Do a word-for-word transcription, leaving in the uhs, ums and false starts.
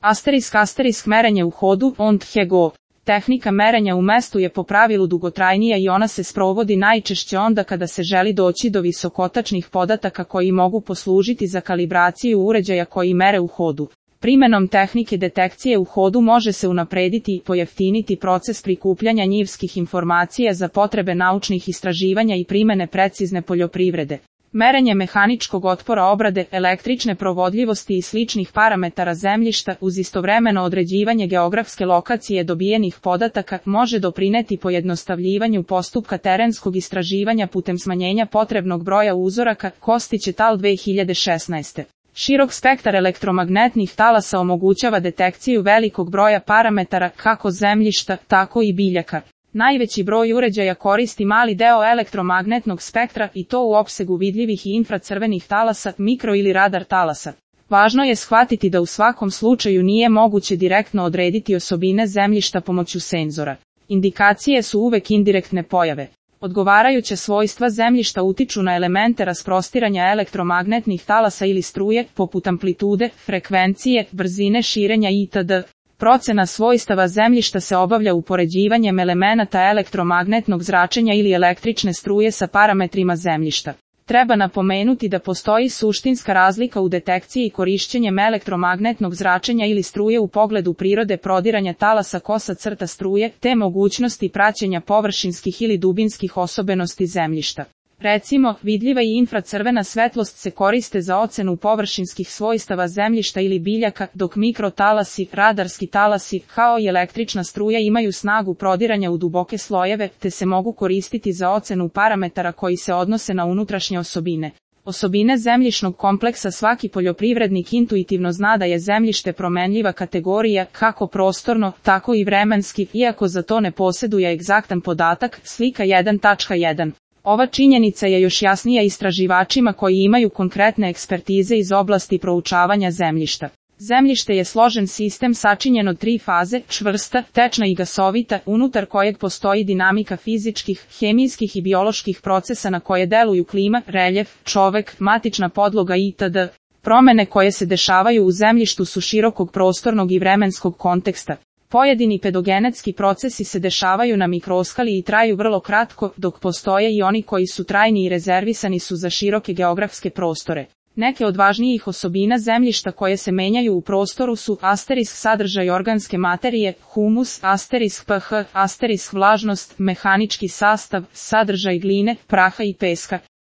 Asterisk asterisk merenje u hodu, on go. Tehnika merenja u mestu je po pravilu dugotrajnija i ona se sprovodi najčešće onda kada se želi doći do visokotačnih podataka koji mogu poslužiti za kalibraciju uređaja koji mere u hodu. Primenom tehnike detekcije u hodu može se unaprediti i pojeftiniti proces prikupljanja njivskih informacija za potrebe naučnih istraživanja i primene precizne poljoprivrede. Merenje mehaničkog otpora obrade, električne provodljivosti i sličnih parametara zemljišta uz istovremeno određivanje geografske lokacije dobijenih podataka može doprineti pojednostavljivanju postupka terenskog istraživanja putem smanjenja potrebnog broja uzoraka, Kostić et al. dve hiljade šesnaeste. Širok spektar elektromagnetnih talasa omogućava detekciju velikog broja parametara kako zemljišta, tako i biljaka. Najveći broj uređaja koristi mali deo elektromagnetnog spektra i to u opsegu vidljivih i infracrvenih talasa, mikro ili radar talasa. Važno je shvatiti da u svakom slučaju nije moguće direktno odrediti osobine zemljišta pomoću senzora. Indikacije su uvek indirektne pojave. Odgovarajuća svojstva zemljišta utiču na elemente rasprostiranja elektromagnetnih talasa ili struje, poput amplitude, frekvencije, brzine širenja itd. Procena svojstava zemljišta se obavlja upoređivanjem elemenata elektromagnetnog zračenja ili električne struje sa parametrima zemljišta. Treba napomenuti da postoji suštinska razlika u detekciji korišćenjem elektromagnetnog zračenja ili struje u pogledu prirode prodiranja talasa kosa crta struje, te mogućnosti praćenja površinskih ili dubinskih osobenosti zemljišta. Recimo, vidljiva i infracrvena svetlost se koriste za ocenu površinskih svojstava zemljišta ili biljaka, dok mikrotalasi, radarski talasi, kao i električna struja imaju snagu prodiranja u duboke slojeve, te se mogu koristiti za ocenu parametara koji se odnose na unutrašnje osobine. Osobine zemljišnog kompleksa svaki poljoprivrednik intuitivno zna da je zemljište promenljiva kategorija, kako prostorno, tako i vremenski, iako za to ne posjeduje egzaktan podatak, slika jedan tačka jedan. Ova činjenica je još jasnija istraživačima koji imaju konkretne ekspertize iz oblasti proučavanja zemljišta. Zemljište je složen sistem sačinjen od tri faze, čvrsta, tečna i gasovita, unutar kojeg postoji dinamika fizičkih, hemijskih i bioloških procesa na koje deluju klima, reljef, čovek, matična podloga itd. Promene koje se dešavaju u zemljištu su širokog prostornog i vremenskog konteksta. Pojedini pedogenetski procesi se dešavaju na mikroskali i traju vrlo kratko, dok postoje i oni koji su trajni i rezervisani su za široke geografske prostore. Neke od važnijih osobina zemljišta koje se menjaju u prostoru su asterisk sadržaj organske materije, humus, asterisk pH, asterisk vlažnost, mehanički sastav, sadržaj gline, praha i peska.